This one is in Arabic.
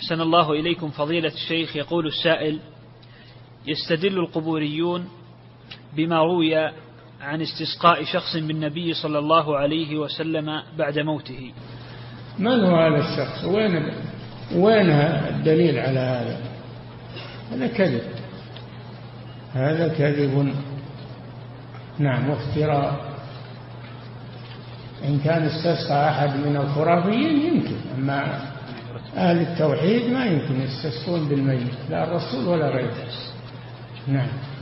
أحسن الله إليكم فضيلة الشيخ. يقول السائل: يستدل القبوريون بما روي عن استسقاء شخص بالنبي صلى الله عليه وسلم بعد موته. من هو هذا الشخص؟ وين الدليل على هذا؟ هذا كذب، هذا كذب، نعم، وافتراء. إن كان استسقى أحد من الخرافيين يمكن، أما أهل التوحيد ما يمكن يستسقون بالميت، لا الرسول ولا غيره. نعم.